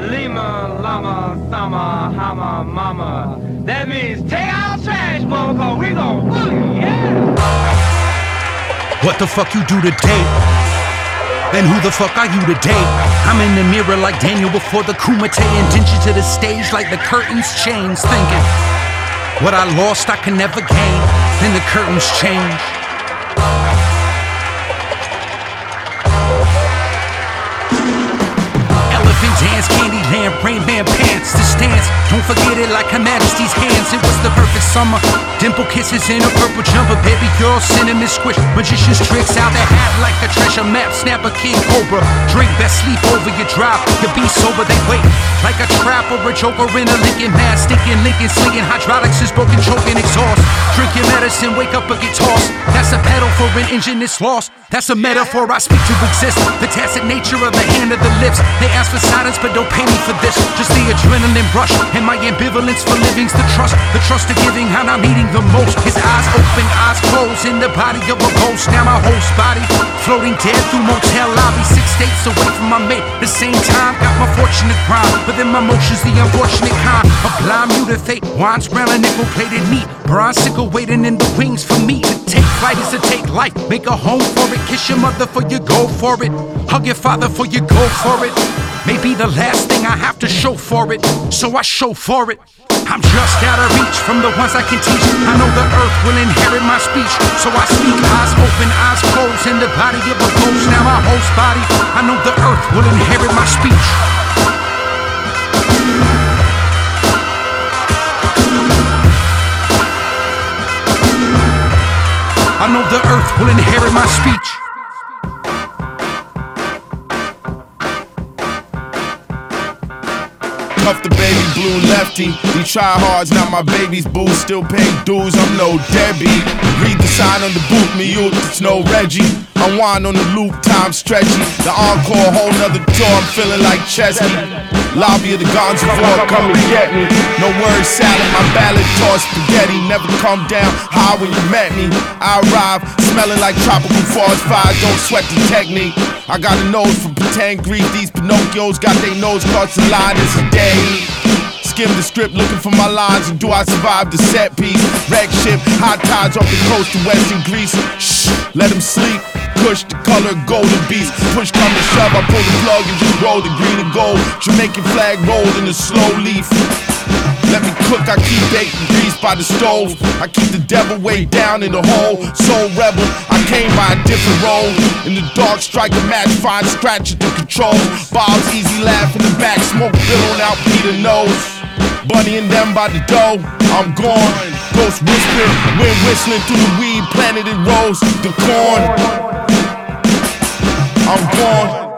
Lima, Llama, Sama, Hama, Mama. That means take out trash, motherfucker. We gon' boogie, yeah. What the fuck you do today? And who the fuck are you today? I'm in the mirror like Daniel before the Kumite, and dingy to the stage like the curtains change. Thinking, what I lost I can never gain. Then the curtains change. Elephant dance, candy lamp, Rain Man pants. The stance, don't forget it like Her Majesty's hands. It was the perfect summer. Dimple kisses in a purple jumper. Baby girl, cinnamon squish. Magician's tricks out the hat like a treasure map. Snap a king cobra. Drink best, sleep over your drop. You be sober, they wait. Like a trap or a joker in a Lincoln mask. Stinking Lincoln, slinging hydraulics is broken, choking exhaust. Drink your medicine, wake up or get tossed. That's a pedal for an engine that's lost. That's a metaphor I speak to exist. The tacit nature of the hand of the lips. They ask for silence, but don't pay me for this. Just the adrenaline rush and my ambivalence for living's the trust. The trust of giving, how I'm needing the most. His eyes open, eyes closed, in the body of a ghost. Now my host body floating dead through motel lobby. 6 states away from my mate. The same time, got my fortunate grind, but then my motions the unfortunate kind. A blind mute of fate, wine's ground and nickel-plated meat. Bronze sickle waiting in the wings for me. To take flight is to take life. Make a home for it. Kiss your mother for you go for it. Hug your father for you go for it. Maybe the last thing I have to show for it, so I show for it. I'm just out of reach from the ones I can teach. I know the earth will inherit my speech, so I speak eyes open, eyes closed, in the body of a ghost. Now my host body, I know the earth will inherit my speech. I know the earth will inherit my speech. Cuff the baby blue lefty. These tryhards, not my baby's boo. Still paying dues, I'm no Debbie. Read the sign on the boot, me youth, it's no Reggie. Unwind on the loop, time stretchy. The encore, whole nother tour, I'm feeling like Chesney. Lobby of the Gonzo Floor, come and get me. No word salad, my ballad tossed spaghetti. Never come down high when you met me. I arrive, smelling like tropical forest fire, don't sweat the technique. I got a nose for pretend grief, these Pinocchios got their nose caught to line as a day. Skim the script looking for my lines, and do I survive the set piece? Wreck ship, high tides off the coast to western Greece. Shh, let them sleep. Push the color golden beast. Push come to shove, I pull the plug and just roll the green and gold. Jamaican flag rolled in a slow leaf. Let me cook, I keep baking grease by the stove. I keep the devil way down in the hole. Soul rebel, I came by a different role. In the dark, strike a match, find scratch at the controls. Bob's easy laugh in the back, smoke billowing out Peter nose. Bunny and them by the dough, I'm gone. Ghost whisper, wind whistling through the weed, planted in rose. The corn, I'm gone.